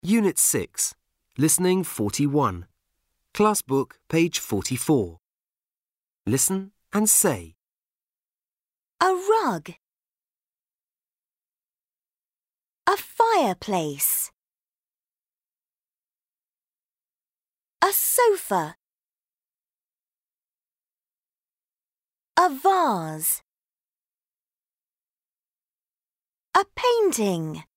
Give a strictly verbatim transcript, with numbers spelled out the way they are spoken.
Unit six, Listening forty-one. Class book, page forty-four. Listen and say. A rug. A fireplace. A sofa. A vase. A painting.